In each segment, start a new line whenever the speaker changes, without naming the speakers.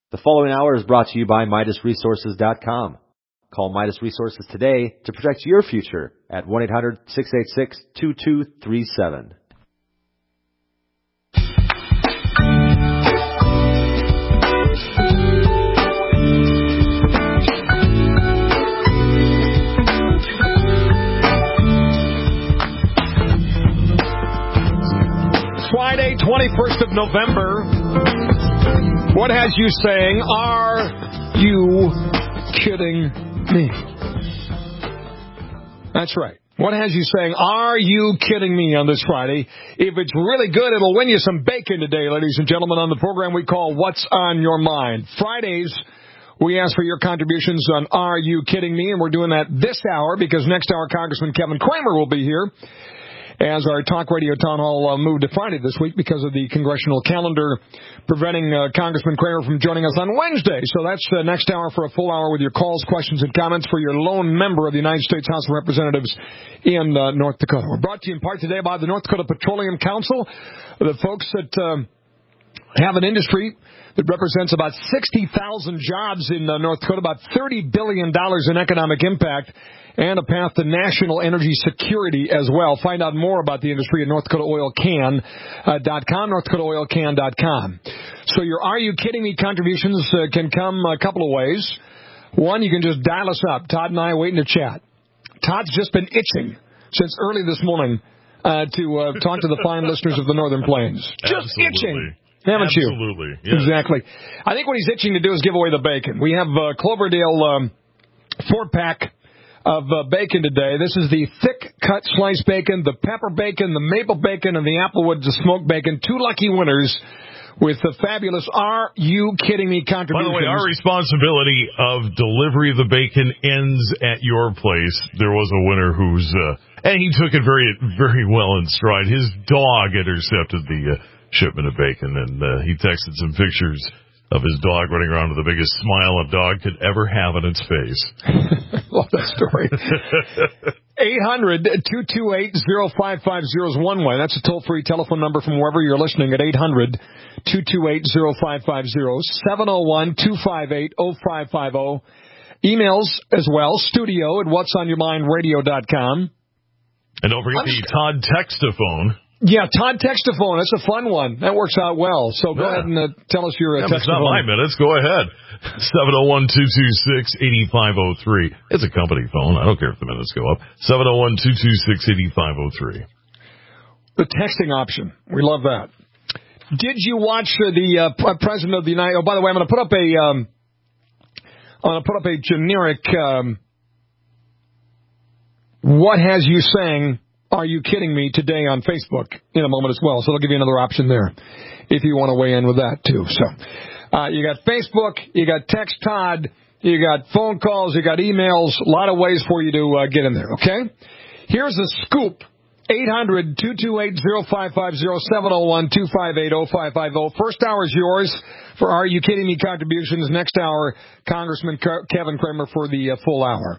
The following hour is brought to you by MidasResources.com. Call Midas Resources today to protect your future at 1-800-686-2237.
Friday, 21st of November. What has you saying, are you kidding me? That's right. What has you saying, are you kidding me on this Friday? If it's really good, it'll win you some bacon today, ladies and gentlemen, on the program we call What's on Your Mind. Fridays, we ask for your contributions on Are You Kidding Me? And we're doing that this hour because next hour, Congressman Kevin Cramer will be here as our talk radio town hall moved to Friday this week because of the congressional calendar preventing Congressman Cramer from joining us on Wednesday. So that's next hour for a full hour with your calls, questions, and comments for your lone member of the United States House of Representatives in North Dakota. We're brought to you in part today by the North Dakota Petroleum Council, the folks that have an industry that represents about 60,000 jobs in North Dakota, about $30 billion in economic impact, and a path to national energy security as well. Find out more about the industry at NorthDakotaOilCan.com, NorthDakotaOilCan.com. So your Are You Kidding Me contributions can come a couple of ways. One, you can just dial us up. Todd and I are waiting to chat. Todd's just been itching since early this morning to talk to the fine listeners of the Northern Plains. Just itching. Haven't you?
Absolutely. Yes.
Exactly. I think what he's itching to do is give away the bacon. We have Cloverdale 4-pack of bacon today. This is the thick-cut sliced bacon, the pepper bacon, the maple bacon, and the Applewood smoked bacon. Two lucky winners with the fabulous Are You Kidding Me contributions.
By the way, our responsibility of delivery of the bacon ends at your place. There was a winner who's, and he took it very, very well in stride. His dog intercepted the shipment of bacon, and he texted some pictures of his dog running around with the biggest smile a dog could ever have on its face.
Love that story. 800-228-0550 is one way. That's a toll-free telephone number from wherever you're listening at 800-228-0550, 701-258-0550. Emails as well, studio at whatsonyourmindradio.com.
And don't forget the Todd Textaphone.
Yeah, Todd Textaphone. That's a fun one. That works out well. So go ahead and tell us your Textaphone.
It's not my minutes. Go ahead. 701-226-8503. It's a company phone. I don't care if the minutes go up. 701-226-8503.
The texting option. We love that. Did you watch the President of the United... Oh, by the way, I'm going to put up a generic... what has you saying... Are You Kidding Me today on Facebook in a moment as well. So they'll give you another option there if you want to weigh in with that too. So you got Facebook, you got Text Todd, you got phone calls, you got emails, a lot of ways for you to get in there, okay? Here's the scoop. 800-228-0550, 701-258-0550. First hour is yours for Are You Kidding Me contributions. Next hour, Congressman Kevin Cramer for the full hour.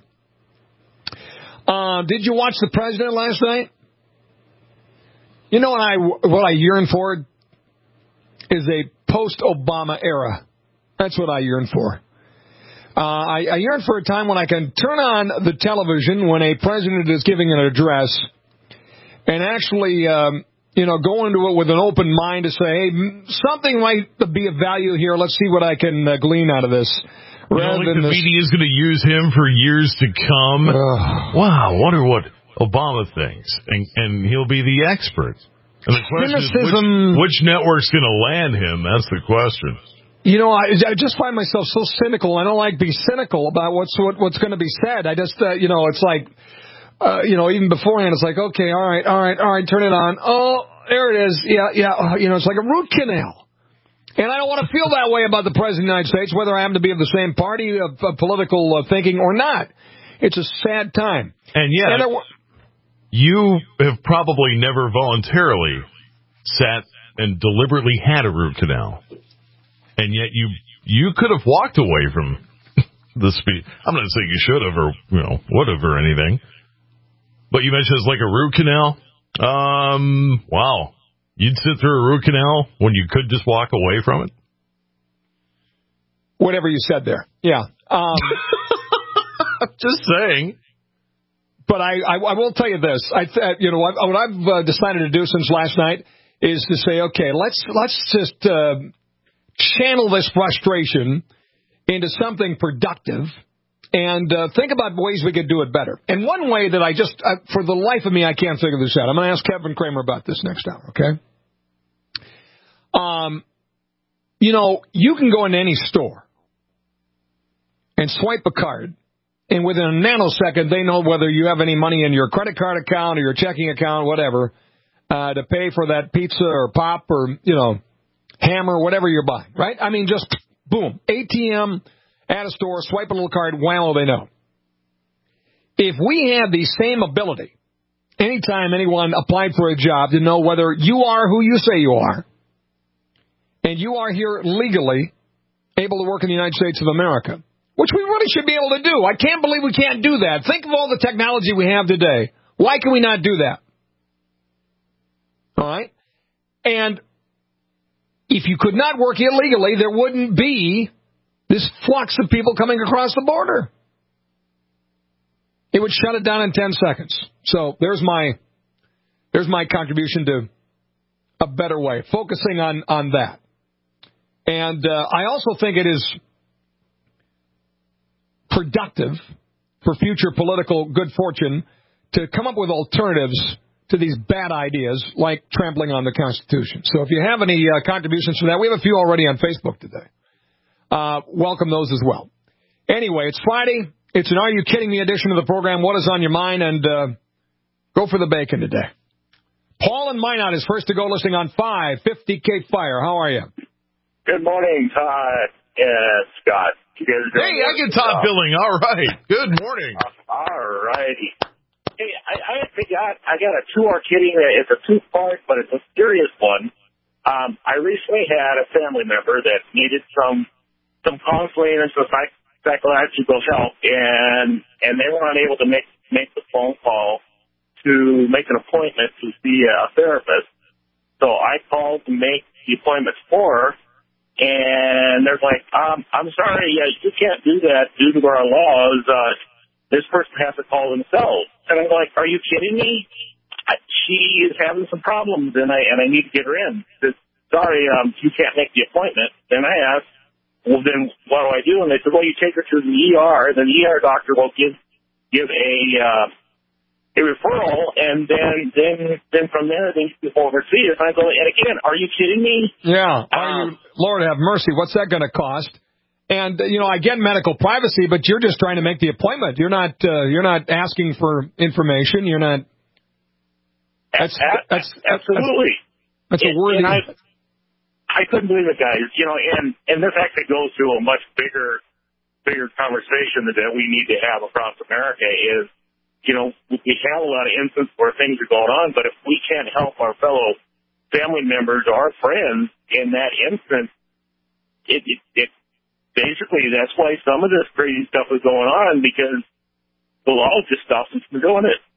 Did you watch the president last night? You know what I yearn for is a post-Obama era. That's what I yearn for. I yearn for a time when I can turn on the television when a president is giving an address and actually, go into it with an open mind to say, hey, something might be of value here. Let's see what I can glean out of this.
Rather than the media is going to use him for years to come. Wow, wonder what Obama thinks. And he'll be the expert. And the question is, which network's going to land him? That's the question.
You know, I just find myself so cynical. I don't like being cynical about what's going to be said. I just, it's like, even beforehand, it's like, okay, all right, turn it on. Oh, there it is. Yeah. It's like a root canal. And I don't want to feel that way about the President of the United States, whether I happen to be of the same party of political thinking or not. It's a sad time.
And yet, you have probably never voluntarily sat and deliberately had a root canal. And yet you could have walked away from the speech. I'm not saying you should have or, would have or anything. But you mentioned it's like a root canal. Wow. You'd sit through a root canal when you could just walk away from it?
whatever you said there. Yeah.
I'm just saying.
But I will tell you this. What I've decided to do since last night is to say, okay, let's just channel this frustration into something productive and think about ways we could do it better. And one way that for the life of me, I can't figure this out. I'm going to ask Kevin Kramer about this next hour, okay? You can go into any store and swipe a card, and within a nanosecond, they know whether you have any money in your credit card account or your checking account, whatever, to pay for that pizza or pop or, ham or whatever you're buying, right? I mean, just boom, ATM at a store, swipe a little card, wow, they know. If we had the same ability, anytime anyone applied for a job, to know whether you are who you say you are, and you are here legally able to work in the United States of America, which we really should be able to do. I can't believe we can't do that. Think of all the technology we have today. Why can we not do that? All right? And if you could not work illegally, there wouldn't be this flux of people coming across the border. It would shut it down in 10 seconds. So there's my contribution to a better way, focusing on that. And I also think it is productive for future political good fortune to come up with alternatives to these bad ideas like trampling on the Constitution. So if you have any contributions to that, we have a few already on Facebook today. Welcome those as well. Anyway, it's Friday. It's an Are You Kidding Me edition of the program. What is on your mind? And go for the bacon today. Paul in Minot is first to go, listening on 550 Cape Fire. How are you?
Good morning, Todd and Scott. You guys are doing
I get Todd billing. All right. Good morning.
All righty. Hey, I got a 2-hour kidding. It's a 2-part, but it's a serious one. I recently had a family member that needed some counseling and some psychological help, and they were unable to make the phone call to make an appointment to see a therapist. So I called to make the appointments for her, and they're like, I'm sorry, you can't do that due to our laws. This person has to call themselves. And I'm like, are you kidding me? She is having some problems, and I need to get her in. She said, sorry, you can't make the appointment. Then I asked, well, then what do I do? And they said, well, you take her to the ER. Then the ER doctor will give a referral, and then from there, they can go overseas. And I go, and again, are you kidding me?
Yeah. Lord have mercy. What's that going to cost? And, I get medical privacy, but you're just trying to make the appointment. You're not asking for information. You're not. That's
absolutely.
That's a worthy.
I couldn't believe it, guys. And this actually goes to a much bigger conversation that we need to have across America is, we have a lot of instances where things are going on, but if we can't help our fellow family members or our friends in that instance, it basically, that's why some of this crazy stuff is going on, because the law just stops us from doing it.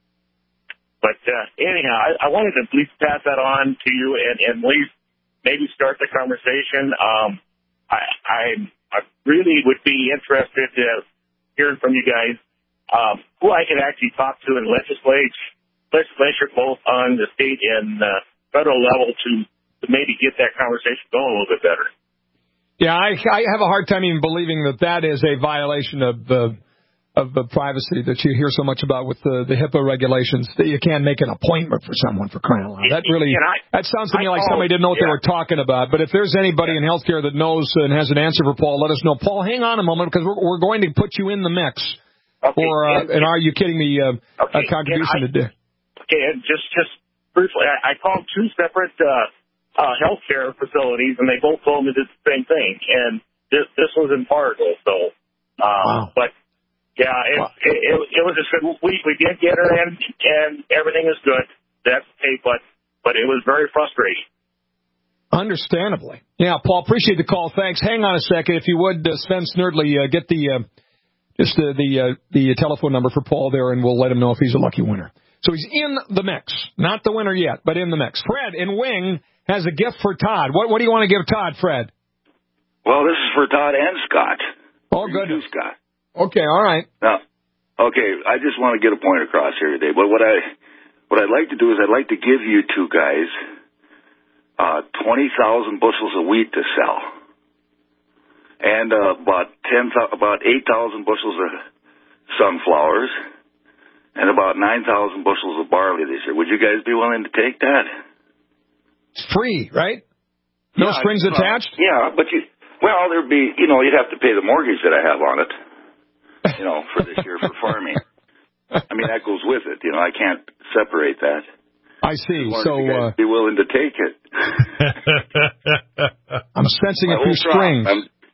But anyhow, I wanted to at least pass that on to you and at least maybe start the conversation. I really would be interested in hearing from you guys who I could actually talk to in legislature, both on the state and federal level, to maybe get that conversation going a little bit better.
Yeah, I have a hard time even believing that is a violation of the privacy that you hear so much about with the HIPAA regulations, that you can't make an appointment for someone, for crying out loud. That sounds to me like somebody didn't know what they were talking about. But if there's anybody in healthcare that knows and has an answer for Paul, let us know. Paul, hang on a moment, because we're going to put you in the mix for an Are You Kidding Me contribution today.
Okay, and just briefly, I called 2 separate healthcare facilities, and they both told me the same thing. And this was in Fargo, so
wow.
But. Yeah, it was just good. We did get her in, and everything is good. That's okay, but it was very frustrating.
Understandably. Yeah, Paul, appreciate the call. Thanks. Hang on a second, if you would, Sven Snerdley, get the telephone number for Paul there, and we'll let him know if he's a lucky winner. So he's in the mix. Not the winner yet, but in the mix. Fred in Wing has a gift for Todd. What do you want to give Todd, Fred?
Well, this is for Todd and Scott.
Oh, good.
Scott.
Okay, all right.
Now, okay, I just want to get a point across here today. But what I'd like to do is I'd like to give you two guys 20,000 bushels of wheat to sell, and about 8,000 bushels of sunflowers, and about 9,000 bushels of barley this year. Would you guys be willing to take that?
It's free, right? No strings attached?
Yeah, but there'd be, you'd have to pay the mortgage that I have on it, for this year for farming. I mean, that goes with it. I can't separate that.
I see.
So, you guys be willing to take it.
I'm sensing a few strings.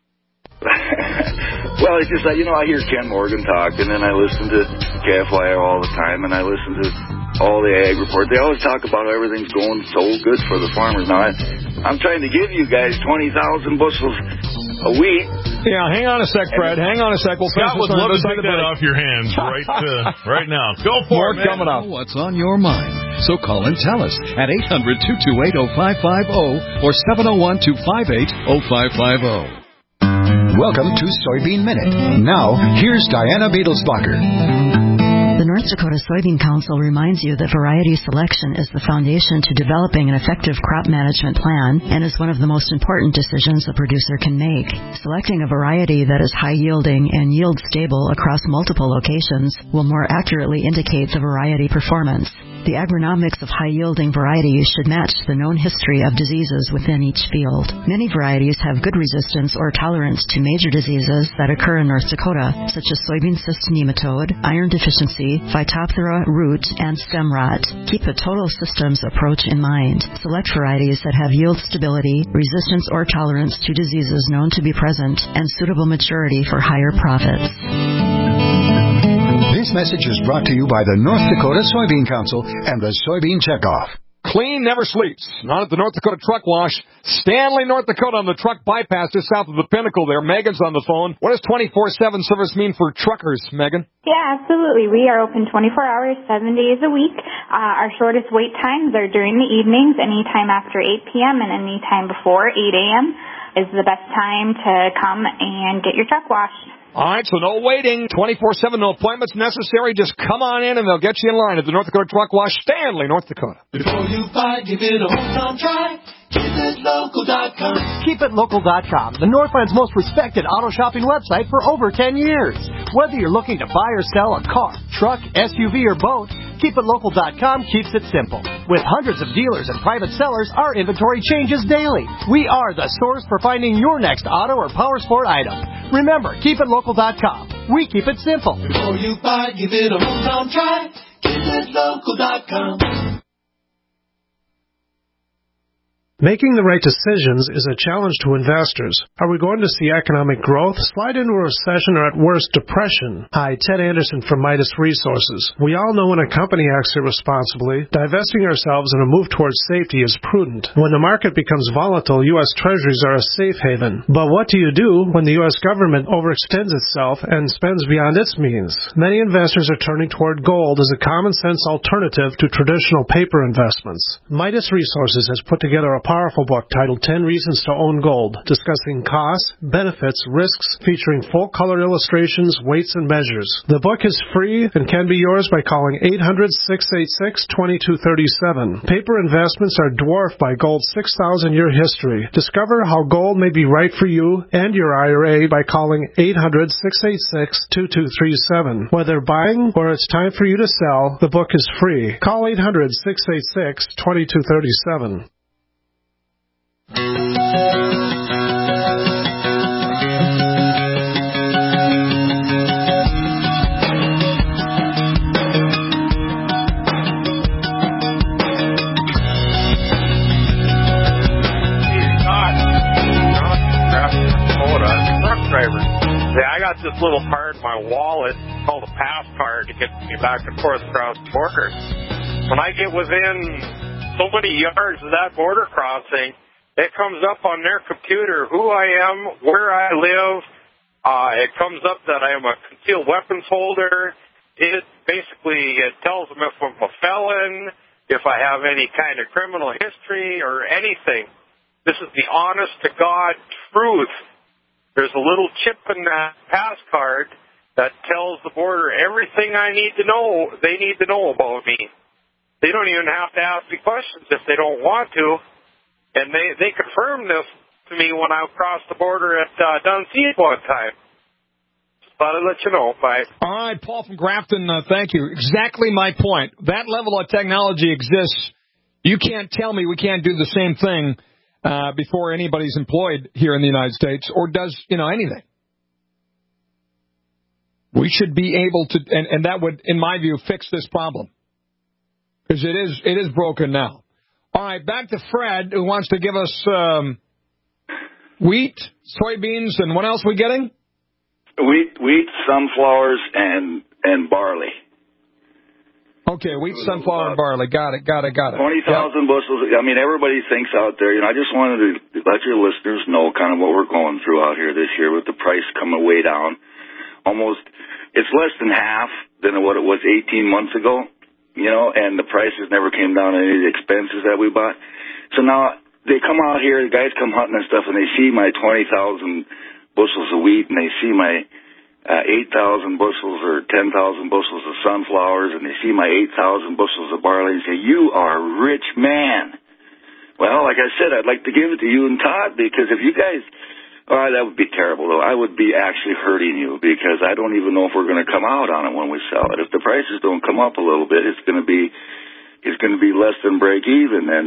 Well, it's just that, I hear Ken Morgan talk, and then I listen to KFYO all the time, and I listen to all the ag reports. They always talk about how everything's going so good for the farmers. Now, I'm trying to give you guys 20,000 bushels of wheat.
Yeah, hang on a sec, Fred. Hang on a sec.
Scott would love to take that off your hands right now. Go for it, man.
Coming up.
What's on your mind? So call and tell us at 800-228-0550 or 701-258-0550.
Welcome to Soybean Minute. Now, here's Diana Beadlesbacher.
The North Dakota Soybean Council reminds you that variety selection is the foundation to developing an effective crop management plan and is one of the most important decisions a producer can make. Selecting a variety that is high-yielding and yield-stable across multiple locations will more accurately indicate the variety performance. The agronomics of high-yielding varieties should match the known history of diseases within each field. Many varieties have good resistance or tolerance to major diseases that occur in North Dakota, such as soybean cyst nematode, iron deficiency, Phytophthora, root, and stem rot. Keep a total systems approach in mind. Select varieties that have yield stability, resistance or tolerance to diseases known to be present, and suitable maturity for higher profits.
This message is brought to you by the North Dakota Soybean Council and the Soybean Checkoff.
Clean never sleeps. Not at the North Dakota Truck Wash. Stanley, North Dakota on the truck bypass just south of the Pinnacle there. Megan's on the phone. What does 24/7 service mean for truckers, Megan?
Yeah, absolutely. We are open 24 hours, 7 days a week. Our shortest wait times are during the evenings, anytime after 8 p.m. and anytime before 8 a.m. is the best time to come and get your truck washed.
All right, so no waiting, 24/7, no appointments necessary. Just come on in and they'll get you in line at the North Dakota Truck Wash, Stanley, North Dakota.
Before you buy, give it a hometown try. KeepItLocal.com.
KeepItLocal.com, the Northland's most respected auto shopping website for over 10 years. Whether you're looking to buy or sell a car, truck, SUV, or boat, KeepItLocal.com keeps it simple. With hundreds of dealers and private sellers, our inventory changes daily. We are the source for finding your next auto or power sport item. Remember, KeepItLocal.com. We keep it simple.
Before you buy, give it a hometown try. KeepItLocal.com.
Making the right decisions is a challenge to investors. Are we going to see economic growth, slide into a recession, or at worst, depression? Hi, Ted Anderson from Midas Resources. We all know when a company acts irresponsibly, divesting ourselves in a move towards safety is prudent. When the market becomes volatile, U.S. Treasuries are a safe haven. But what do you do when the U.S. government overextends itself and spends beyond its means? Many investors are turning toward gold as a common-sense alternative to traditional paper investments. Midas Resources has put together a powerful book titled 10 Reasons to Own Gold, discussing costs, benefits, risks, featuring full-color illustrations, weights, and measures. The book is free and can be yours by calling 800-686-2237. Paper investments are dwarfed by gold's 6,000-year history. Discover how gold may be right for you and your IRA by calling 800-686-2237. Whether buying or it's time for you to sell, the book is free. Call 800-686-2237.
This little card in my wallet called a pass card to get me back and forth across the border. When I get within so many yards of that border crossing, it comes up on their computer who I am, where I live. It comes up that I am a concealed weapons holder. It tells them if I'm a felon, if I have any kind of criminal history or anything. This is the honest-to-God truth there's a little chip in that pass card that tells the border everything I need to know. They need to know about me. They don't even have to ask me questions if they don't want to. And they confirmed this to me when I crossed the border at Dunseith one time. Just thought I'd let you know. Bye.
All right, Paul from Grafton, thank you. Exactly my point. That level of technology exists. You can't tell me we can't do the same thing before anybody's employed here in the United States or does, anything. We should be able to, and that would, in my view, fix this problem. Because it is broken now. All right, back to Fred, who wants to give us wheat, soybeans, and what else are we getting?
Wheat, sunflowers, and barley.
Okay, wheat, sunflower, and barley. Got it.
20,000 bushels. I mean, everybody thinks out there, I just wanted to let your listeners know kind of what we're going through out here this year with the price coming way down. Almost, it's less than half than what it was 18 months ago, and the prices never came down on any of the expenses that we bought. So now they come out here, the guys come hunting and stuff, and they see my 20,000 bushels of wheat, and they see my 8,000 bushels or 10,000 bushels of sunflowers, and they see my 8,000 bushels of barley and say, "You are a rich man." Well, like I said, I'd like to give it to you and Todd, because if you guys, that would be terrible, though. I would be actually hurting you, because I don't even know if we're going to come out on it when we sell it. If the prices don't come up a little bit, it's going to be less than break even. And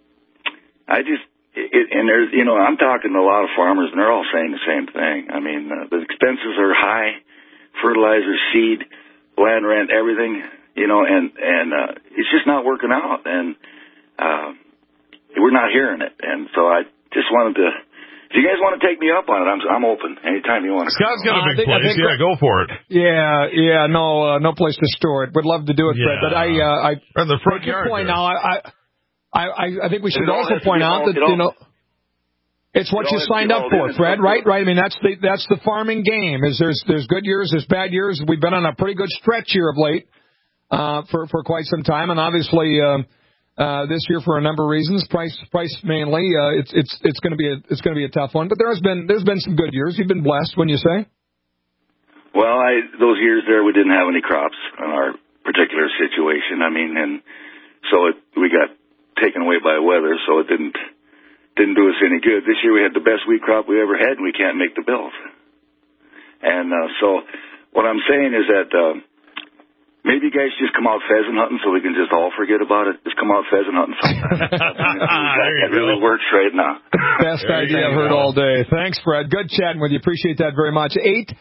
and there's, I'm talking to a lot of farmers, and they're all saying the same thing. I mean, the expenses are high, fertilizer, seed, land rent, everything, and it's just not working out, and we're not hearing it. And so I just wanted to, if you guys want to take me up on it, I'm open anytime you want to.
Scott's got a big place. Yeah, go for it.
Yeah, no place to store it. Would love to do it, Fred, but I
in the front yard
point now, I think we should also point out that, it's what you signed up for, Fred, right? I mean, that's the farming game. There's good years, there's bad years. We've been on a pretty good stretch here of late, for quite some time. And obviously, this year for a number of reasons, price mainly, it's going to be a tough one, but there's been some good years. You've been blessed, wouldn't you say?
Well, those years there, we didn't have any crops in our particular situation. I mean, and so we got taken away by weather, so it didn't do us any good. This year we had the best wheat crop we ever had, and we can't make the bills. And so what I'm saying is that maybe you guys just come out pheasant hunting so we can just all forget about it. Just come out pheasant hunting sometime. That really works right now.
Best idea I've heard all day. Thanks, Fred. Good chatting with you. Appreciate that very much.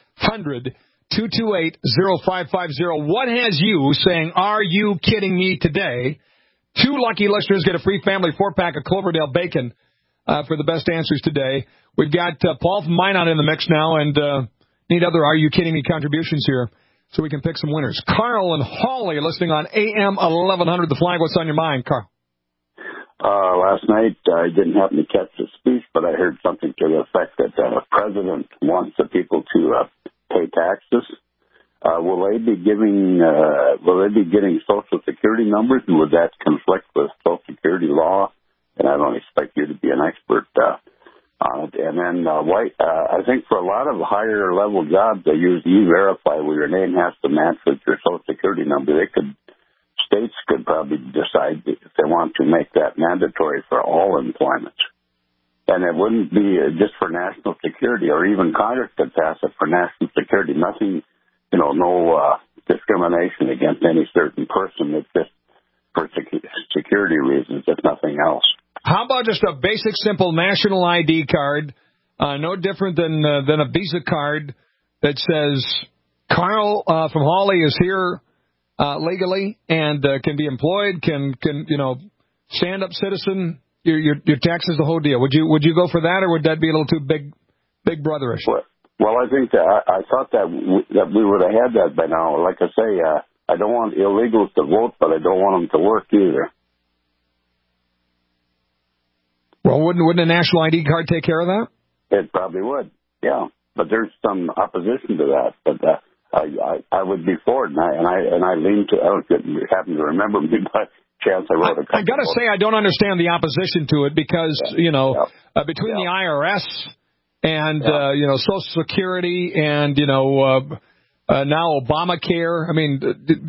800-228-0550. What has you saying, "Are you kidding me?" today? 2 lucky listeners get a free family 4-pack of Cloverdale bacon for the best answers today. We've got Paul from Minot in the mix now, and need other "Are you kidding me?" contributions here so we can pick some winners. Carl and Hawley are listening on AM 1100 The Flag. What's on your mind, Carl?
Last night, I didn't happen to catch the speech, but I heard something to the effect that the president wants the people to pay taxes. Will they be getting Social Security numbers, and would that conflict with Social Security law? And I don't expect you to be an expert on it. And then I think for a lot of higher level jobs, they use E-Verify, where your name has to match with your Social Security number. States could probably decide if they want to make that mandatory for all employment. And it wouldn't be just for national security, or even Congress could pass it for national security. Nothing, no discrimination against any certain person. It's just for security reasons, if nothing else.
How about just a basic, simple national ID card, no different than a Visa card that says Carl from Hawley is here legally and can be employed, can stand-up citizen, your taxes, the whole deal. Would you go for that, or would that be a little too big brotherish?
Well, I think I thought that we would have had that by now. Like I say, I don't want illegals to vote, but I don't want them to work either.
Well, wouldn't a national ID card take care of that?
It probably would, yeah. But there's some opposition to that. But I would be for it, and I lean to. I don't happen to remember me by chance. I wrote a couple.
I got to say, I don't understand the opposition to it because between the IRS and Social Security, and now Obamacare. I mean,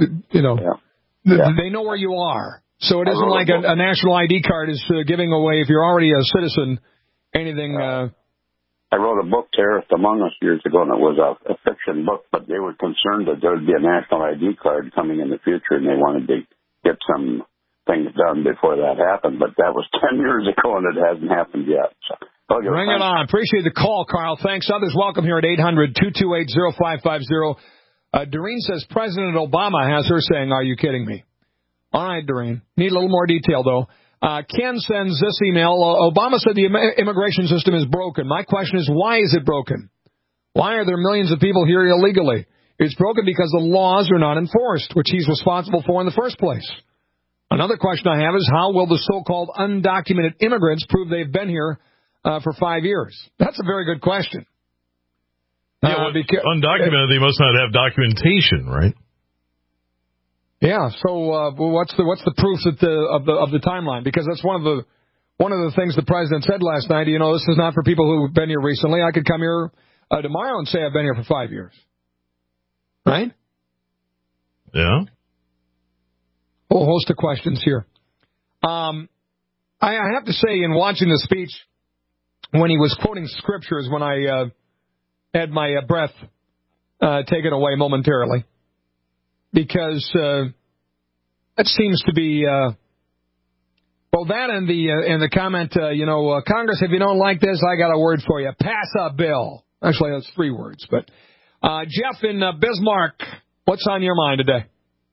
they know where you are. So it isn't like a national ID card is giving away, if you're already a citizen, anything.
I wrote a book, Terrorist Among Us, years ago, and it was a fiction book, but they were concerned that there would be a national ID card coming in the future, and they wanted to get some things done before that happened. But that was 10 years ago, and it hasn't happened yet. So,
bring it on. Appreciate the call, Carl. Thanks. Others welcome here at 800-228-0550. Doreen says President Obama has her saying, "Are you kidding me?" All right, Doreen. Need a little more detail, though. Ken sends this email. Obama said the immigration system is broken. My question is, why is it broken? Why are there millions of people here illegally? It's broken because the laws are not enforced, which he's responsible for in the first place. Another question I have is, how will the so-called undocumented immigrants prove they've been here for 5 years? That's a very good question.
Undocumented, they must not have documentation, right?
Yeah. So, what's the proof of the timeline? Because that's one of the things the president said last night. This is not for people who've been here recently. I could come here tomorrow and say I've been here for 5 years. Right?
Yeah.
A whole host of questions here. I have to say, in watching the speech, when he was quoting scriptures, when I had my breath taken away momentarily, because that seems to be that and the comment, Congress, if you don't like this, I got a word for you. Pass a bill. Actually, that's 3 words. But Jeff in Bismarck, what's on your mind today?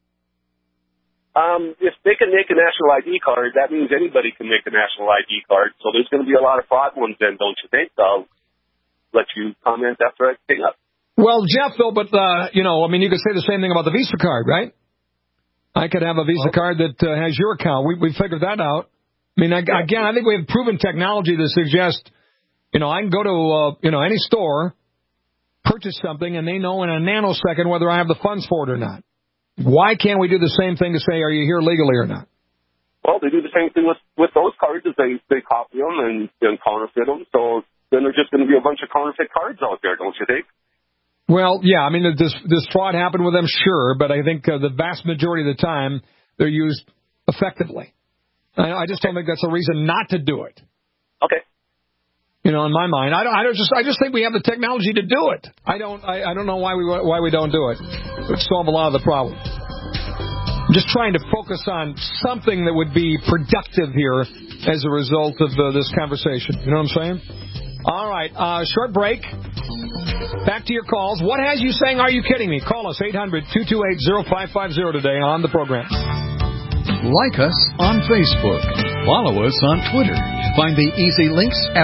If they can make a national ID card, that means anybody can make a national ID card. So there's going to be a lot of fraud ones then, don't you think? I'll let you comment after I pick up.
Well, Jeff, though, but, you could say the same thing about the Visa card, right? I could have a Visa card that has your account. We figured that out. I mean, again, I think we have proven technology to suggest, I can go to, any store, purchase something, and they know in a nanosecond whether I have the funds for it or not. Why can't we do the same thing to say, are you here legally or not?
Well, they do the same thing with those cards. Is they copy them and counterfeit them. So then there's just going to be a bunch of counterfeit cards out there, don't you think?
Well, yeah, does fraud happen with them? Sure, but I think the vast majority of the time they're used effectively. I just don't think that's a reason not to do it.
Okay.
In my mind, I just think we have the technology to do it. I don't know why we don't do it. It would solve a lot of the problems. I'm just trying to focus on something that would be productive here as a result of this conversation. You know what I'm saying? All right, short break. Back to your calls. What has you saying, are you kidding me? Call us, 800-228-0550 today on the program.
Like us on Facebook. Follow us on Twitter. Find the easy links at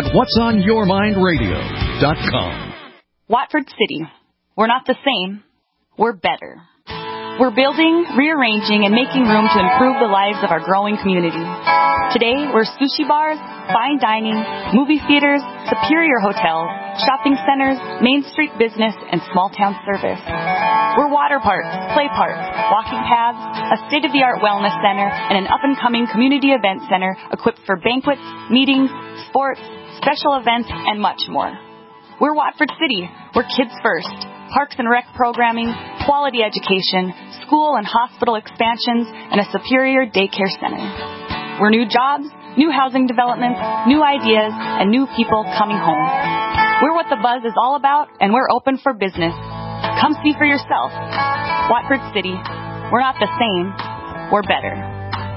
whatsonyourmindradio.com.
Watford City. We're not the same. We're better. We're building, rearranging, and making room to improve the lives of our growing community. Today, we're sushi bars, fine dining, movie theaters, superior hotels, shopping centers, Main Street business, and small-town service. We're water parks, play parks, walking paths, a state-of-the-art wellness center, and an up-and-coming community event center equipped for banquets, meetings, sports, special events, and much more. We're Watford City. We're kids first. Parks and rec programming, quality education, school and hospital expansions, and a superior daycare center. We're new jobs, new housing developments, new ideas, and new people coming home. We're what the buzz is all about, and we're open for business. Come see for yourself. Watford City. We're not the same. We're better.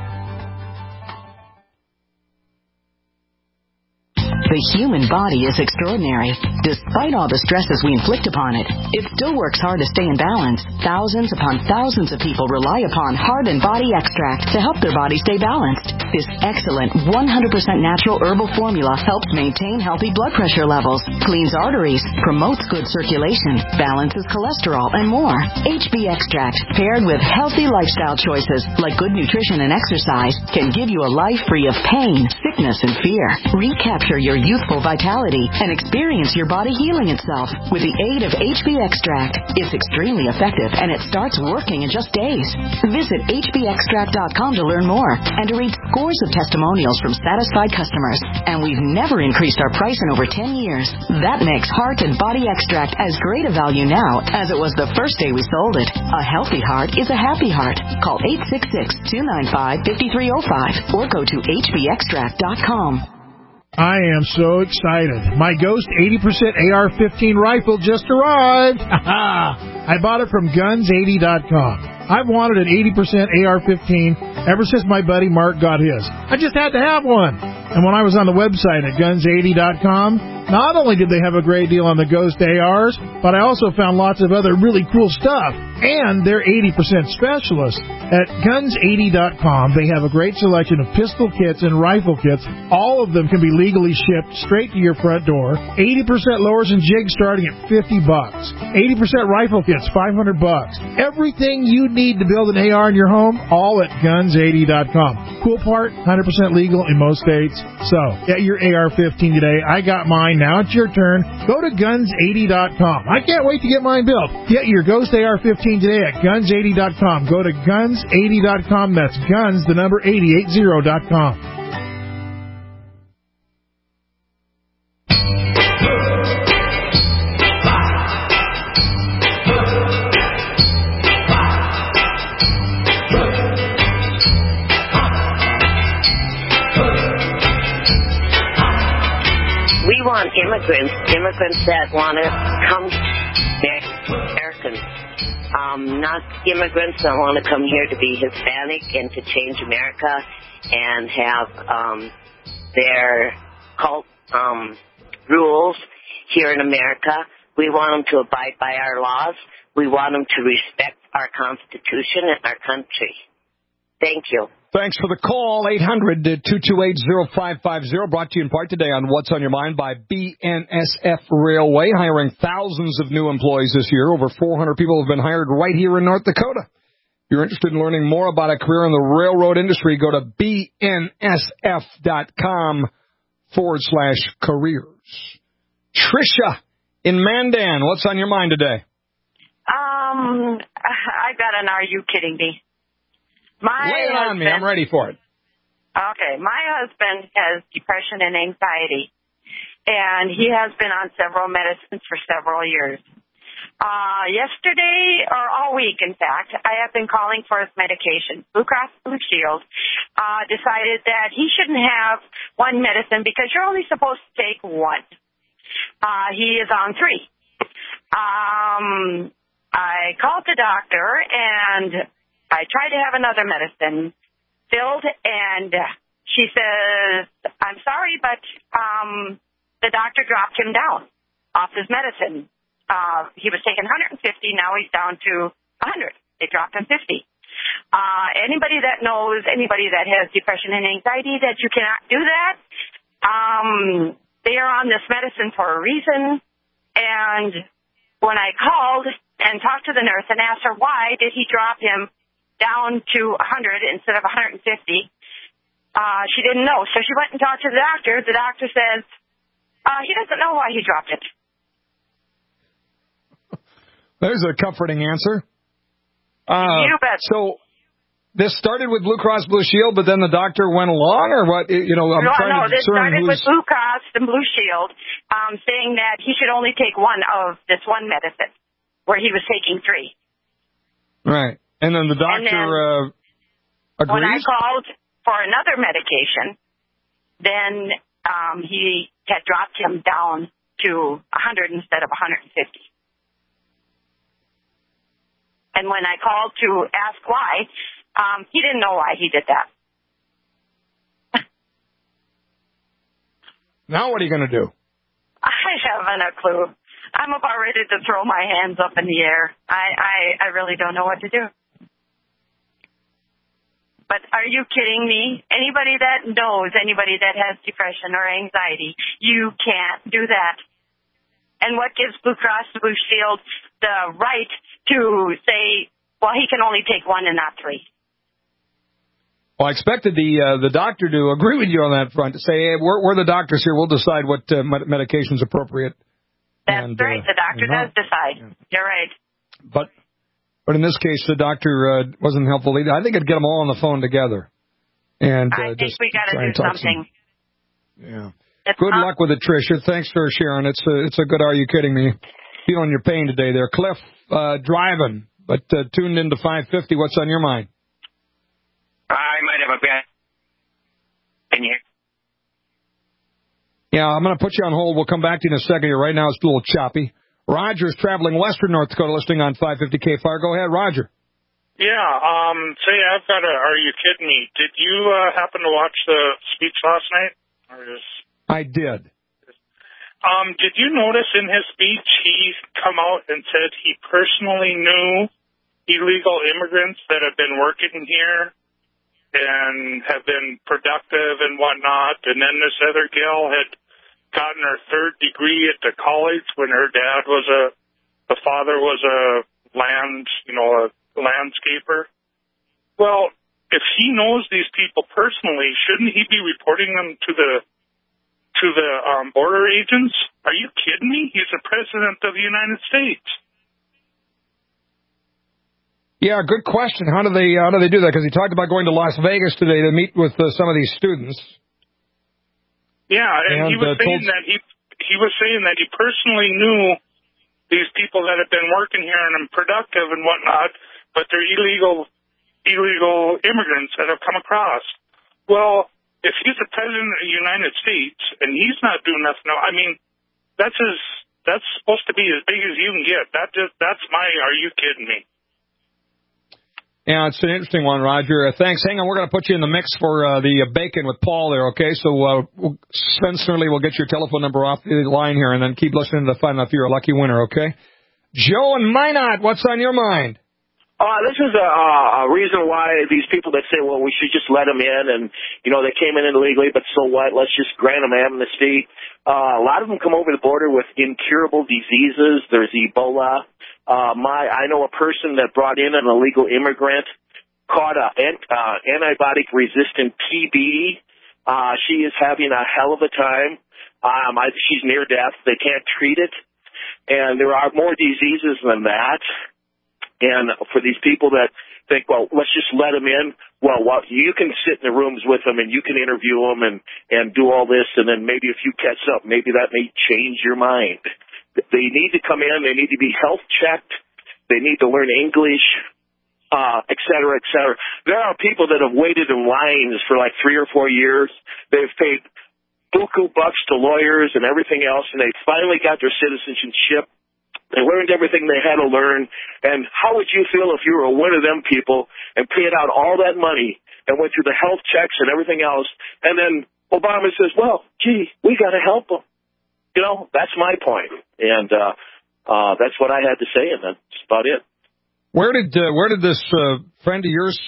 The human body is extraordinary. Despite all the stresses we inflict upon it, it still works hard to stay in balance. Thousands upon thousands of people rely upon Heart and Body Extract to help their body stay balanced. This excellent 100% natural herbal formula helps maintain healthy blood pressure levels, cleans arteries, promotes good circulation, balances cholesterol, and more. HB Extract, paired with healthy lifestyle choices like good nutrition and exercise, can give you a life free of pain, sickness, and fear. Recapture your youthful vitality and experience your body healing itself with the aid of HB Extract. It's extremely effective and it starts working in just days. Visit hbextract.com to learn more and to read
scores of testimonials from satisfied customers, and we've never increased our price in over 10 years. That makes Heart and Body Extract as great a value now as it was the first day we sold it. A healthy heart is a happy heart. Call 866-295-5305 or go to hbextract.com.
I am so excited. My Ghost 80% AR-15 rifle just arrived. I bought it from guns80.com. I've wanted an 80% AR-15 ever since my buddy Mark got his. I just had to have one. And when I was on the website at guns80.com, not only did they have a great deal on the Ghost ARs, but I also found lots of other really cool stuff. And they're 80% specialists. At guns80.com, they have a great selection of pistol kits and rifle kits. All of them can be legally shipped straight to your front door. 80% lowers and jigs starting at $50. 80% rifle kits, $500. Everything you need to build an AR in your home, all at guns80.com. Cool part, 100% legal in most states. So, get your AR-15 today. I got mine. Now it's your turn. Go to guns80.com. I can't wait to get mine built. Get your Ghost AR-15 today at guns80.com. Go to guns80.com. That's guns, the number 8080.com.
Immigrants that want to come here, Americans, not immigrants that want to come here to be Hispanic and to change America and have their cult rules here in America. We want them to abide by our laws. We want them to respect our Constitution and our country. Thank you.
Thanks for the call. 800-228-0550. Brought to you in part today on What's on Your Mind by BNSF Railway, hiring thousands of new employees this year. Over 400 people have been hired right here in North Dakota. If you're interested in learning more about a career in the railroad industry, go to bnsf.com/careers. Tricia in Mandan, what's on your mind today?
I got an Are You Kidding Me?
Lay it on me. I'm ready for it.
Okay. My husband has depression and anxiety, and he has been on several medicines for several years. Yesterday, or all week, in fact, I have been calling for his medication. Blue Cross Blue Shield decided that he shouldn't have one medicine because you're only supposed to take one. He is on 3. I called the doctor, and I tried to have another medicine filled, and she says, I'm sorry, but the doctor dropped him down off his medicine. He was taking 150, now he's down to 100. They dropped him 50. Anybody that knows, anybody that has depression and anxiety, that you cannot do that. They are on this medicine for a reason, and when I called and talked to the nurse and asked her why did he drop him down to 100 instead of 150. She didn't know. So she went and talked to the doctor. The doctor says, he doesn't know why he dropped it.
There's a comforting answer.
You bet.
So this started with Blue Cross Blue Shield, but then the doctor went along, or what? I'm trying to discern
this started with Blue Cross and Blue Shield, saying that he should only take one of this one medicine, where he was taking 3.
Right. And then the doctor agrees?
When I called for another medication, then he had dropped him down to 100 instead of 150. And when I called to ask why, he didn't know why he did that.
Now what are you going to do?
I haven't a clue. I'm about ready to throw my hands up in the air. I really don't know what to do. But are you kidding me? Anybody that knows, anybody that has depression or anxiety, you can't do that. And what gives Blue Cross Blue Shield the right to say, well, he can only take one and not 3?
Well, I expected the doctor to agree with you on that front, to say, hey, we're the doctors here. We'll decide what medication is appropriate.
That's right. The doctor does decide. Yeah. You're right.
But in this case, the doctor wasn't helpful either. I think I'd get them all on the phone together. And
I think we got to do something.
Yeah. Good luck with it, Tricia. Thanks for sharing. It's a good Are You Kidding Me? Feeling your pain today there. Cliff, driving, but tuned into 550. What's on your mind?
I might have a bad... Can you hear?
Yeah, I'm going to put you on hold. We'll come back to you in a second. Right now it's a little choppy. Roger's traveling western North Dakota, listening on 550 KFIR. Go ahead, Roger.
Yeah, say I've got a, Are You Kidding Me? Did you happen to watch the speech last night?
I did.
Did you notice in his speech he come out and said he personally knew illegal immigrants that have been working here and have been productive and whatnot, and then this other gal had gotten her third degree at the college when her dad was the father was a landscaper. Well, if he knows these people personally, shouldn't he be reporting them to the border agents? Are you kidding me? He's the president of the United States.
Yeah, good question. How do they do that? Because he talked about going to Las Vegas today to meet with some of these students.
Yeah, and he was saying that he personally knew these people that have been working here and are productive and whatnot, but they're illegal immigrants that have come across. Well, if he's the president of the United States and he's not doing nothing, I mean, that's supposed to be as big as you can get. That's my Are You Kidding Me?
Yeah, it's an interesting one, Roger. Thanks. Hang on, we're going to put you in the mix for the bacon with Paul there, okay? So Sven Snurley will get your telephone number off the line here, and then keep listening to find out if you're a lucky winner, okay? Joe and Minot, what's on your mind?
This is a reason why these people that say, well, we should just let them in, and, they came in illegally, but so what? Let's just grant them amnesty. A lot of them come over the border with incurable diseases. There's Ebola. I know a person that brought in an illegal immigrant, caught antibiotic-resistant TB. She is having a hell of a time. She's near death. They can't treat it. And there are more diseases than that. And for these people that think, well, let's just let them in, well, you can sit in the rooms with them and you can interview them and do all this, and then maybe if you catch up, maybe that may change your mind. They need to come in. They need to be health checked. They need to learn English, et cetera, et cetera. There are people that have waited in lines for like 3 or 4 years. They've paid buku bucks to lawyers and everything else, and they finally got their citizenship. They learned everything they had to learn. And how would you feel if you were one of them people and paid out all that money and went through the health checks and everything else, and then Obama says, well, gee, we got to help them. That's my point. And that's what I had to say, and that's about it.
Where did this friend of yours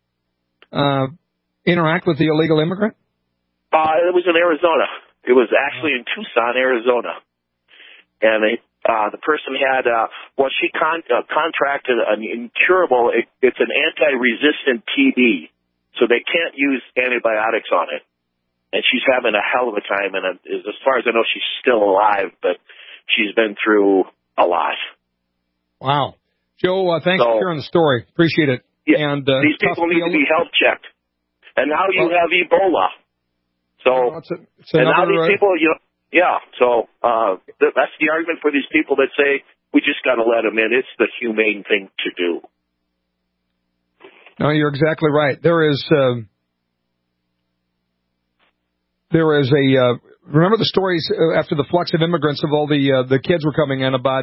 interact with the illegal immigrant?
It was in Arizona. It was actually in Tucson, Arizona. And the person had, she contracted an incurable, it's an anti-resistant TB, so they can't use antibiotics on it. And she's having a hell of a time, and as far as I know, she's still alive, but she's been through a lot.
Wow. Joe, thanks for sharing the story. Appreciate it.
Yeah,
and
these people need to be health checked. And now you have Ebola. So, and now these people, so that's the argument for these people that say, we just got to let them in. It's the humane thing to do.
No, you're exactly right. There is remember the stories after the flux of immigrants of all the kids were coming in about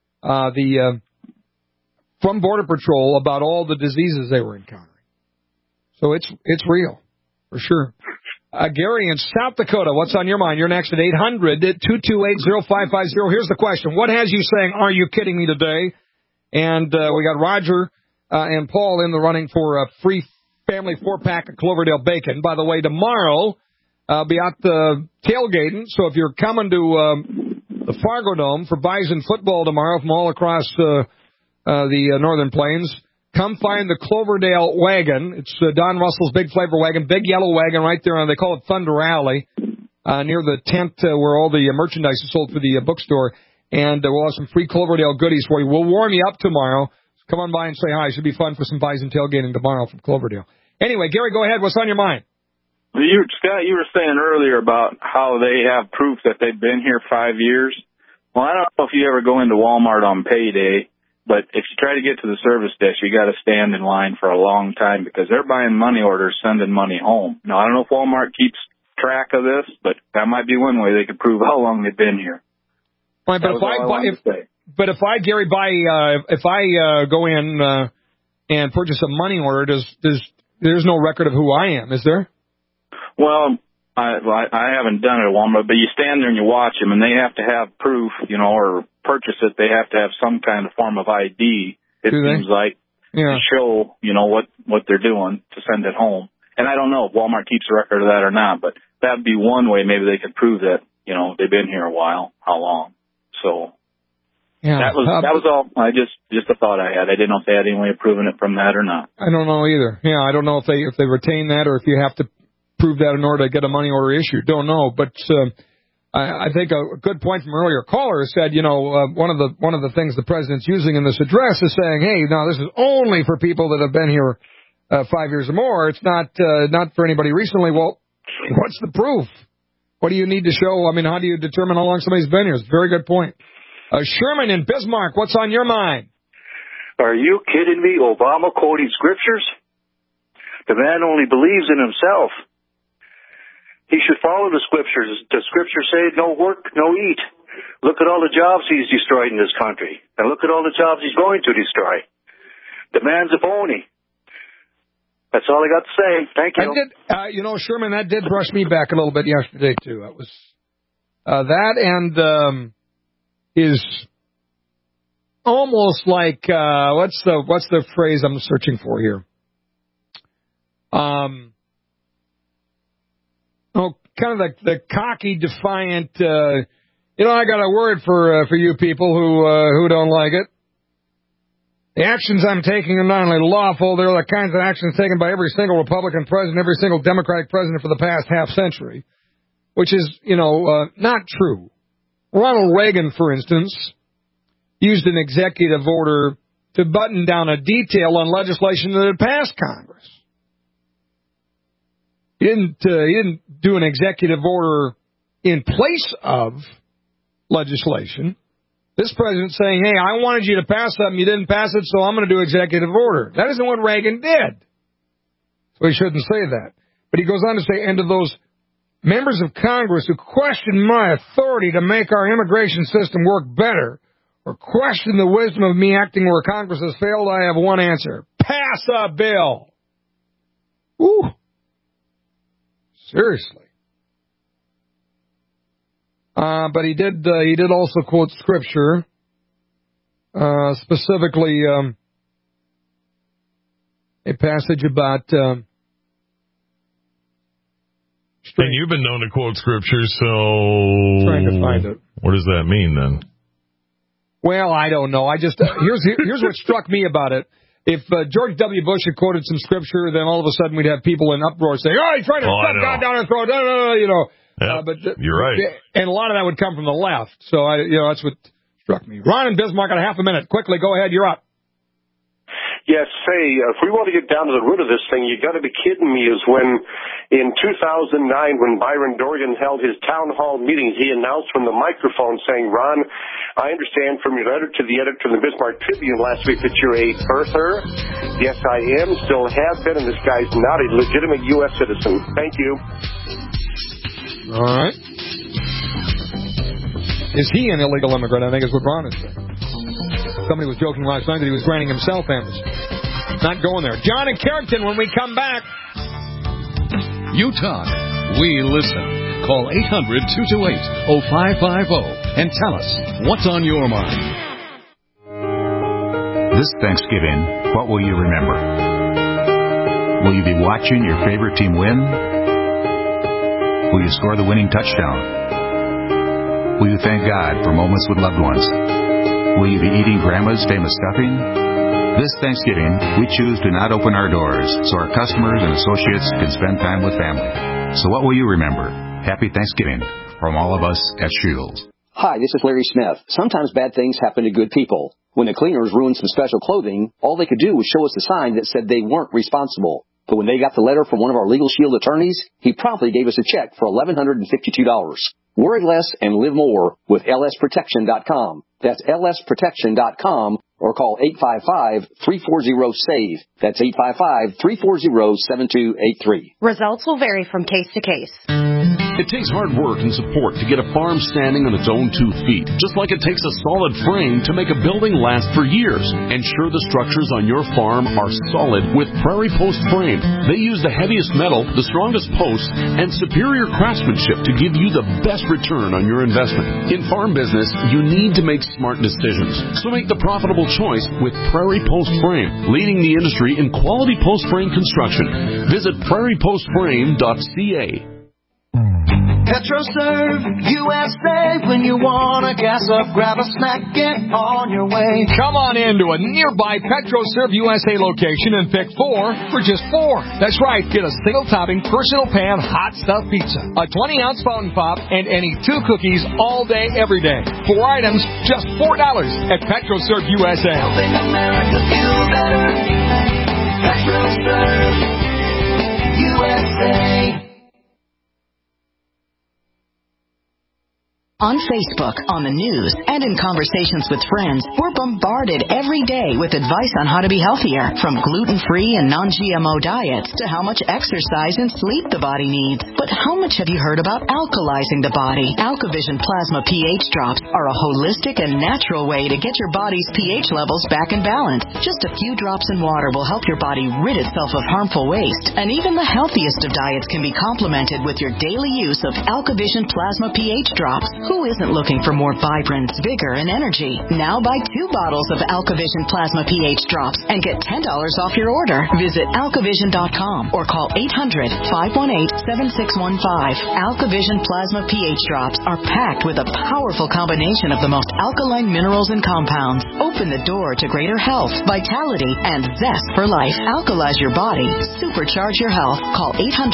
from Border Patrol about all the diseases they were encountering. So it's real, for sure. Gary in South Dakota, what's on your mind? You're next at 800-228-0550. Here's the question. What has you saying, are you kidding me today? And we got Roger and Paul in the running for a free family 4-pack of Cloverdale bacon. By the way, tomorrow I'll be out tailgating, so if you're coming to the Fargo Dome for Bison football tomorrow from all across the Northern Plains, come find the Cloverdale wagon. It's Don Russell's big flavor wagon, big yellow wagon right there. They call it Thunder Alley, near the tent where all the merchandise is sold for the bookstore. And we'll have some free Cloverdale goodies for you. We'll warm you up tomorrow. Come on by and say hi. It should be fun for some Bison tailgating tomorrow from Cloverdale. Anyway, Gary, go ahead. What's on your mind?
Scott, you were saying earlier about how they have proof that they've been here 5 years. Well, I don't know if you ever go into Walmart on payday, but if you try to get to the service desk, you got to stand in line for a long time because they're buying money orders, sending money home. Now, I don't know if Walmart keeps track of this, but that might be one way they could prove how long they've been here.
Right, but if I go in and purchase a money order, there's no record of who I am, is there?
Well, I haven't done it at Walmart, but you stand there and you watch them, and they have to have proof, or purchase it. They have to have some kind of form of ID. It seems like to show, what they're doing to send it home. And I don't know if Walmart keeps a record of that or not, but that'd be one way maybe they could prove that, they've been here a while, how long. So that was all. Just a thought I had. I didn't know if they had any way of proving it from that or not.
I don't know either. Yeah, I don't know if they retain that or if you have to prove that in order to get a money order issued. Don't know, but I think a good point from earlier caller said, one of the things the president's using in this address is saying, hey, now this is only for people that have been here 5 years or more. It's not for anybody recently. Well, what's the proof? What do you need to show? I mean, how do you determine how long somebody's been here? It's a very good point. Sherman in Bismarck, what's on your mind?
Are you kidding me? Obama quoting scriptures? The man only believes in himself. He should follow the scriptures. The scriptures say, no work, no eat. Look at all the jobs he's destroyed in this country. And look at all the jobs he's going to destroy. The man's a phony. That's all I got to say. Thank you.
Sherman, that did brush me back a little bit yesterday, too. That was that and is almost like, what's the phrase I'm searching for here? Kind of the cocky, defiant, I got a word for you people who don't like it. The actions I'm taking are not only lawful, they're the kinds of actions taken by every single Republican president, every single Democratic president for the past half century, which is, not true. Ronald Reagan, for instance, used an executive order to button down a detail on legislation that had passed Congress. He didn't do an executive order in place of legislation. This president's saying, hey, I wanted you to pass something, you didn't pass it, so I'm going to do executive order. That isn't what Reagan did. So he shouldn't say that. But he goes on to say, and to those members of Congress who question my authority to make our immigration system work better, or question the wisdom of me acting where Congress has failed, I have one answer. Pass a bill. Ooh. Seriously. But he did also quote scripture, specifically a passage about.
And you've been known to quote scripture, so
trying to find it.
What does that mean then?
Well, I don't know. Here's what struck me about it. If George W. Bush had quoted some scripture, then all of a sudden we'd have people in uproar saying, "Oh, he's trying to shove God down our throat." No.
Yep, but you're right.
And a lot of that would come from the left. So that's what struck me. Ron in Bismarck, got a half a minute. Quickly, go ahead. You're up.
Yes, if we want to get down to the root of this thing, you got to be kidding me. Is when in 2009, when Byron Dorgan held his town hall meeting, he announced from the microphone saying, "Ron, I understand from your letter to the editor of the Bismarck Tribune last week that you're a birther. Yes, I am. Still have been, and this guy's not a legitimate U.S. citizen. Thank you."
All right. Is he an illegal immigrant? I think is what Ron is saying. Somebody was joking last night that he was granting himself amnesty. Not going there. John in Carrington, when we come back.
You talk. We listen. Call 800-228-0550 and tell us what's on your mind.
This Thanksgiving, what will you remember? Will you be watching your favorite team win? Will you score the winning touchdown? Will you thank God for moments with loved ones? Will you be eating Grandma's famous stuffing? This Thanksgiving, we choose to not open our doors so our customers and associates can spend time with family. So what will you remember? Happy Thanksgiving from all of us at Shields.
Hi, this is Larry Smith. Sometimes bad things happen to good people. When the cleaners ruined some special clothing, all they could do was show us a sign that said they weren't responsible. But when they got the letter from one of our Legal Shield attorneys, he promptly gave us a check for $1,152. Worry less and live more with lsprotection.com. That's lsprotection.com or call 855-340-SAVE. That's 855-340-7283.
Results will vary from case to case.
It takes hard work and support to get a farm standing on its own 2 feet, just like it takes a solid frame to make a building last for years. Ensure the structures on your farm are solid with Prairie Post Frame. They use the heaviest metal, the strongest posts, and superior craftsmanship to give you the best return on your investment. In farm business, you need to make smart decisions, so make the profitable choice with Prairie Post Frame, leading the industry in quality post frame construction. Visit prairiepostframe.ca.
PetroServe USA. When you want to gas up, grab a snack, get on your way.
Come on into a nearby PetroServe USA location and pick 4 for just $4. That's right. Get a single-topping, personal pan, hot stuff pizza, a 20-ounce fountain pop, and any 2 cookies all day, every day. 4 items, just $4 at PetroServe USA.
Helping America feel better. PetroServe USA.
On Facebook, on the news, and in conversations with friends, we're bombarded every day with advice on how to be healthier, from gluten-free and non-GMO diets to how much exercise and sleep the body needs. But how much have you heard about alkalizing the body? AlkaVision Plasma pH drops are a holistic and natural way to get your body's pH levels back in balance. Just a few drops in water will help your body rid itself of harmful waste. And even the healthiest of diets can be complemented with your daily use of AlkaVision Plasma pH drops. Who isn't looking for more vibrance, vigor, and energy? Now buy 2 bottles of AlkaVision Plasma pH drops and get $10 off your order. Visit alkavision.com or call 800-518-7615. AlkaVision Plasma pH drops are packed with a powerful combination of the most alkaline minerals and compounds. Open the door to greater health, vitality, and zest for life. Alkalize your body. Supercharge your health. Call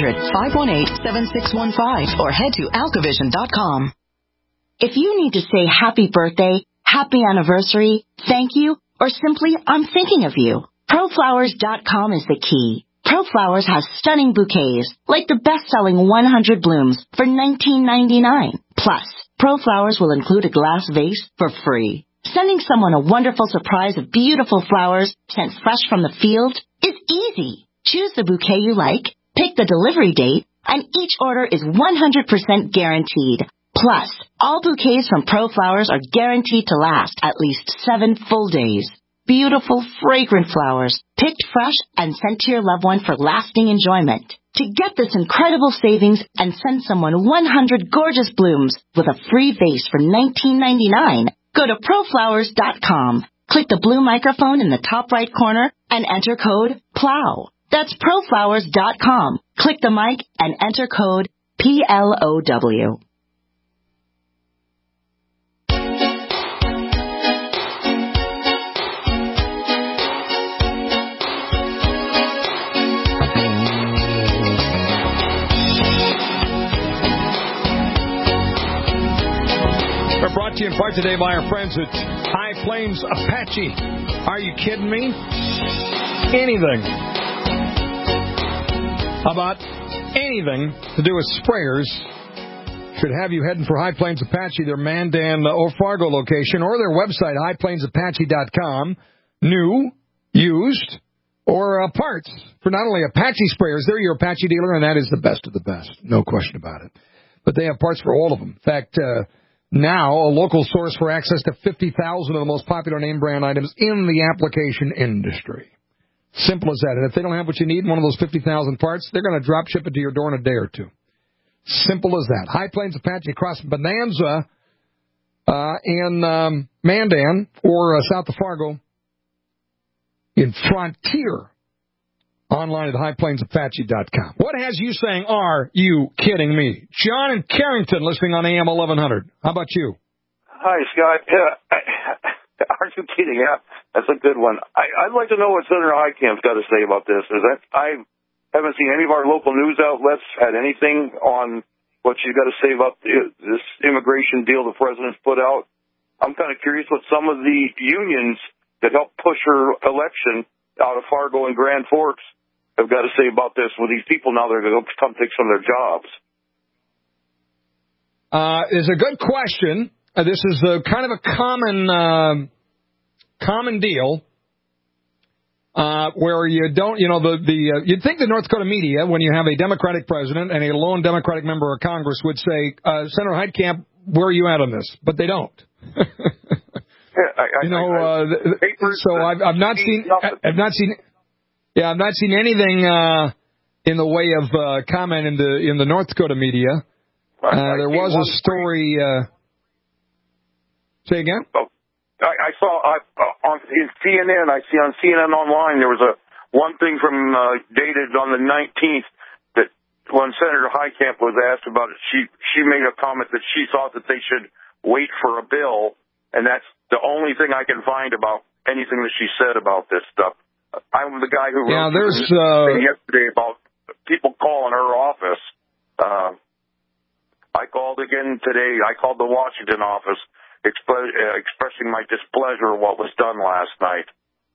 800-518-7615 or head to alkavision.com.
If you need to say happy birthday, happy anniversary, thank you, or simply I'm thinking of you, ProFlowers.com is the key. ProFlowers has stunning bouquets, like the best-selling 100 blooms for $19.99. Plus, ProFlowers will include a glass vase for free. Sending someone a wonderful surprise of beautiful flowers sent fresh from the field is easy. Choose the bouquet you like, pick the delivery date, and each order is 100% guaranteed. Plus, all bouquets from ProFlowers are guaranteed to last at least 7 full days. Beautiful, fragrant flowers, picked fresh and sent to your loved one for lasting enjoyment. To get this incredible savings and send someone 100 gorgeous blooms with a free vase for $19.99, go to ProFlowers.com. Click the blue microphone in the top right corner and enter code PLOW. That's ProFlowers.com. Click the mic and enter code PLOW.
We're brought to you in part today by our friends at High Plains Apache. Are you kidding me? Anything about anything to do with sprayers should have you heading for High Plains Apache, their Mandan or Fargo location, or their website, highplainsapache.com. New, used, or parts for not only Apache sprayers. They're your Apache dealer, and that is the best of the best. No question about it. But they have parts for all of them. In fact, now a local source for access to 50,000 of the most popular name brand items in the application industry. Simple as that. And if they don't have what you need in one of those 50,000 parts, they're going to drop ship it to your door in a day or two. Simple as that. High Plains Apache across Bonanza in Mandan or south of Fargo in Frontier. Online at highplainsapache.com. What has you saying, are you kidding me? John in Carrington listening on AM 1100. How about you?
Hi, Scott. Are you kidding? Yeah, that's a good one. I'd like to know what Senator Heitkamp's got to say about this. I haven't seen any of our local news outlets had anything on what she's got to say about this immigration deal the president's put out. I'm kind of curious what some of the unions that helped push her election out of Fargo and Grand Forks have got to say about this with these people now that are going to come take some of their jobs?
Is a good question. This is kind of a common deal where you don't, you'd think the North Dakota media, when you have a Democratic president and a lone Democratic member of Congress, would say, Senator Heitkamp, where are you at on this? But they don't. So I've not seen anything in the way of comment in the North Dakota media. There was a story. Say again?
I saw on CNN. I see on CNN online there was one thing from dated on the 19th that when Senator Heitkamp was asked about it, she made a comment that she thought that they should wait for a bill, and that's the only thing I can find about anything that she said about this stuff. I'm the guy who wrote yesterday about people calling her office. I called again today. I called the Washington office expressing my displeasure of what was done last night.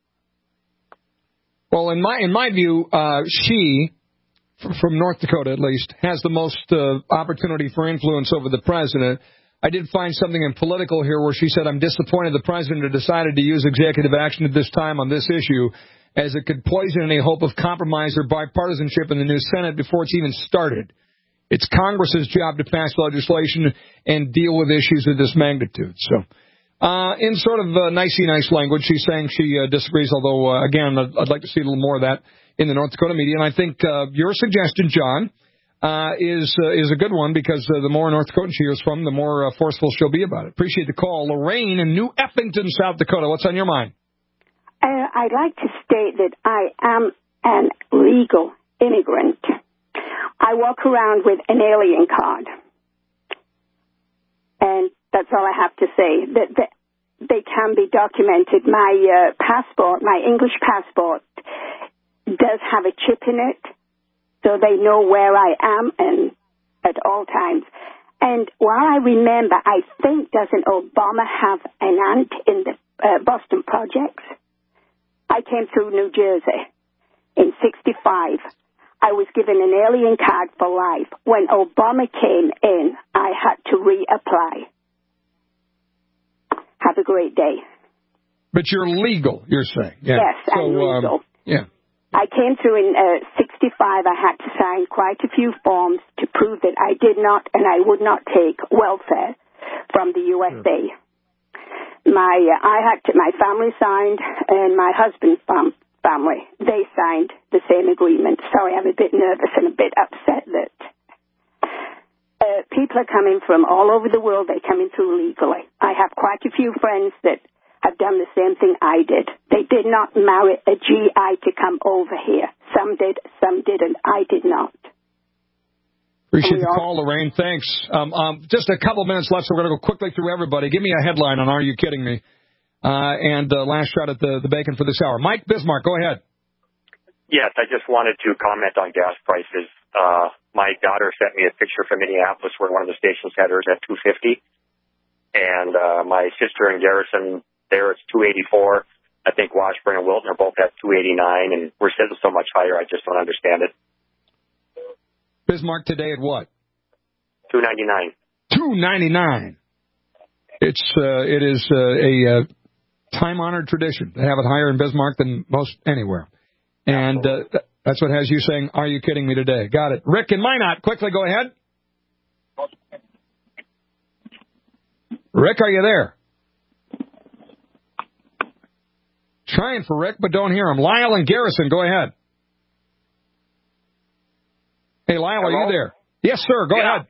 Well, in my view, she, from North Dakota at least, has the most opportunity for influence over the president. I did find something in Political here where she said, I'm disappointed the president had decided to use executive action at this time on this issue, as it could poison any hope of compromise or bipartisanship in the new Senate before it's even started. It's Congress's job to pass legislation and deal with issues of this magnitude. So, in sort of nicey nice language, she's saying she disagrees, although, again, I'd like to see a little more of that in the North Dakota media. And I think your suggestion, John, is a good one, because the more North Dakotan she hears from, the more forceful she'll be about it. Appreciate the call. Lorraine in New Eppington, South Dakota. What's on your mind?
I'd like to state that I am an legal immigrant. I walk around with an alien card. And that's all I have to say. That they can be documented. My passport, my English passport, does have a chip in it, so they know where I am and at all times. And while I remember, I think, doesn't Obama have an aunt in the Boston projects? I came through New Jersey in 1965. I was given an alien card for life. When Obama came in, I had to reapply. Have a great day.
But you're legal, you're saying? Yeah.
Yes, I'm legal.
Yeah.
I came through in 1965. I had to sign quite a few forms to prove that I did not and I would not take welfare from the USA. My family signed, and my husband's family, they signed the same agreement. Sorry, I'm a bit nervous and a bit upset that people are coming from all over the world. They're coming through legally. I have quite a few friends that have done the same thing I did. They did not marry a GI to come over here. Some did, some didn't. I did not.
Appreciate the call, Lorraine. Thanks. Just a couple minutes left, so we're going to go quickly through everybody. Give me a headline on Are You Kidding Me? And last shot at the bacon for this hour. Mike Bismarck, go ahead.
Yes, I just wanted to comment on gas prices. My daughter sent me a picture from Minneapolis where one of the stations had hers at $2.50. And my sister in Garrison, there it's $2.84. I think Washburn and Wilton are both at $2.89, and we're sitting so much higher, I just don't understand it.
Bismarck today at what?
$2.99.
$2.99. It is a time-honored tradition to have it higher in Bismarck than most anywhere. And that's what has you saying, are you kidding me today? Got it. Rick in Minot, quickly go ahead. Rick, are you there? Trying for Rick, but don't hear him. Lyle and Garrison, go ahead. Hey, Lyle, Hello? Are you there? Yes, sir. Go ahead.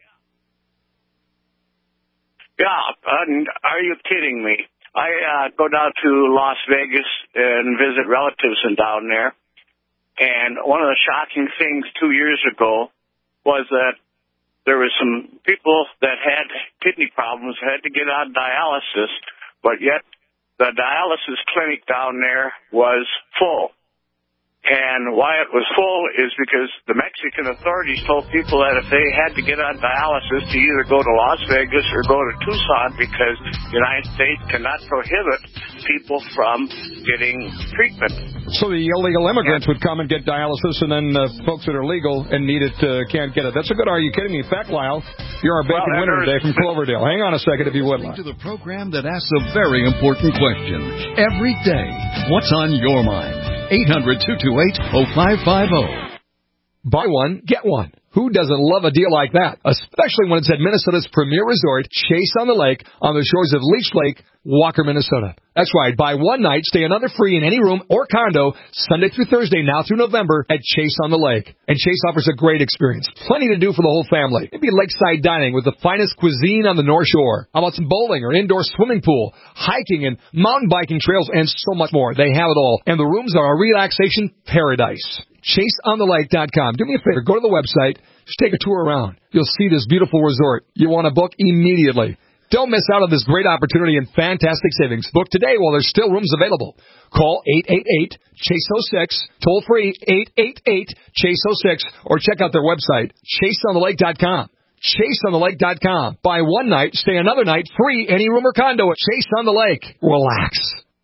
Yeah, are you kidding me? I go down to Las Vegas and visit relatives down there. And one of the shocking things 2 years ago was that there were some people that had kidney problems, had to get on dialysis, but yet the dialysis clinic down there was full. And why it was full is because the Mexican authorities told people that if they had to get on dialysis to either go to Las Vegas or go to Tucson, because the United States cannot prohibit people from getting treatment.
So the illegal immigrants would come and get dialysis, and then folks that are legal and need it can't get it. That's a good Are You Kidding Me fact, Lyle. You're our bacon winner today from Cloverdale. Hang on a second if you would, Lyle.
To the program that asks a very important question every day. What's on your mind? 800-228-0550.
Buy one, get one. Who doesn't love a deal like that? Especially when it's at Minnesota's premier resort, Chase on the Lake, on the shores of Leech Lake, Walker, Minnesota. That's right. Buy one night, stay another free in any room or condo, Sunday through Thursday, now through November, at Chase on the Lake. And Chase offers a great experience. Plenty to do for the whole family. Maybe lakeside dining with the finest cuisine on the North Shore. How about some bowling or indoor swimming pool, hiking and mountain biking trails, and so much more. They have it all. And the rooms are a relaxation paradise. ChaseOnTheLake.com. Do me a favor. Go to the website. Just take a tour around. You'll see this beautiful resort. You want to book immediately. Don't miss out on this great opportunity and fantastic savings. Book today while there's still rooms available. Call 888-CHASE-06, toll free 888-CHASE-06, or check out their website, ChaseOnTheLake.com. ChaseOnTheLake.com. Buy one night, stay another night, free any room or condo at Chase on the Lake. Relax.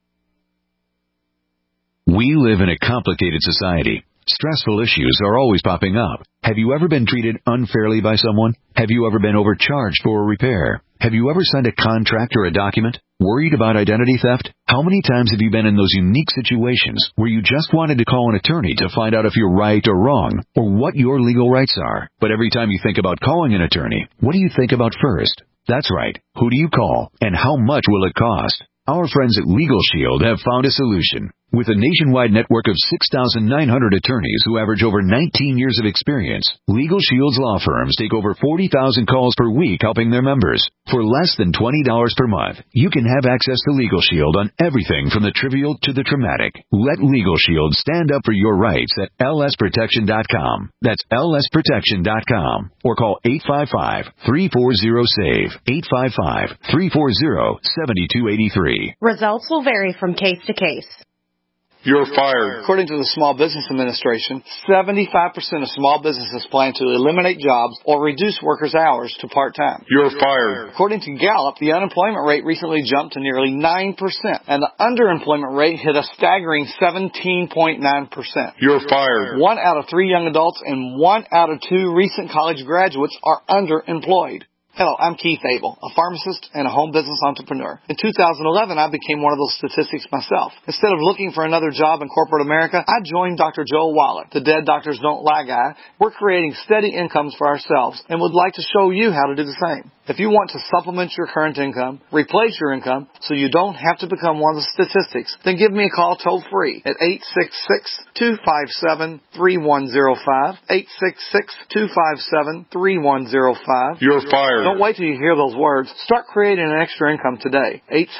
We live in a complicated society. Stressful issues are always popping up. Have you ever been treated unfairly by someone? Have you ever been overcharged for a repair? Have you ever signed a contract or a document? Worried about identity theft? How many times have you been in those unique situations where you just wanted to call an attorney to find out if you're right or wrong, or what your legal rights are? But every time you think about calling an attorney, what do you think about first? That's right. Who do you call, and how much will it cost? Our friends at Legal Shield have found a solution. With a nationwide network of 6,900 attorneys who average over 19 years of experience, Legal Shield's law firms take over 40,000 calls per week helping their members. For less than $20 per month, you can have access to Legal Shield on everything from the trivial to the traumatic. Let Legal Shield stand up for your rights at lsprotection.com. That's lsprotection.com. Or call 855-340-SAVE, 855-340-7283.
Results will vary from case to case.
You're fired. According to the Small Business Administration, 75% of small businesses plan to eliminate jobs or reduce workers' hours to part-time. You're fired. According to Gallup, the unemployment rate recently jumped to nearly 9%, and the underemployment rate hit a staggering 17.9%. You're fired. 1 out of 3 young adults and 1 out of 2 recent college graduates are underemployed. Hello, I'm Keith Abel, a pharmacist and a home business entrepreneur. In 2011, I became one of those statistics myself. Instead of looking for another job in corporate America, I joined Dr. Joel Wallach, the Dead Doctors Don't Lie guy. We're creating steady incomes for ourselves and would like to show you how to do the same. If you want to supplement your current income, replace your income so you don't have to become one of the statistics, then give me a call toll free at 866-257-3105, 866-257-3105. You're fired. Don't wait till you hear those words. Start creating an extra income today.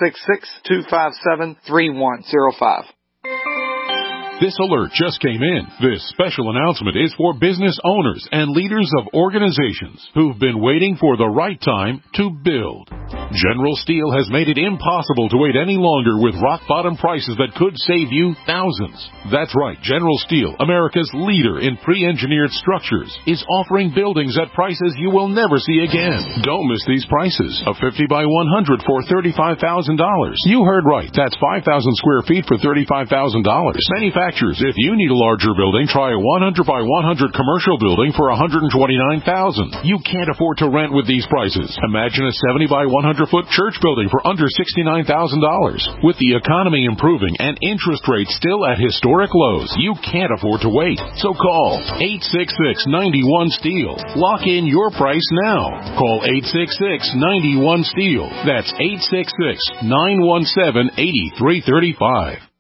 866-257-3105.
This alert just came in. This special announcement is for business owners and leaders of organizations who've been waiting for the right time to build. General Steel has made it impossible to wait any longer with rock-bottom prices that could save you thousands. That's right, General Steel, America's leader in pre-engineered structures, is offering buildings at prices you will never see again. Don't miss these prices. A 50 by 100 for $35,000. You heard right. That's 5,000 square feet for $35,000. Manufacturers, if you need a larger building, try a 100 by 100 commercial building for $129,000. You can't afford to rent with these prices. Imagine a 70 by 100 foot church building for under $69,000. With the economy improving and interest rates still at historic lows, you can't afford to wait. So call 866-91-STEEL. Lock in your price now. Call 866-91-STEEL. That's 866-917-8335.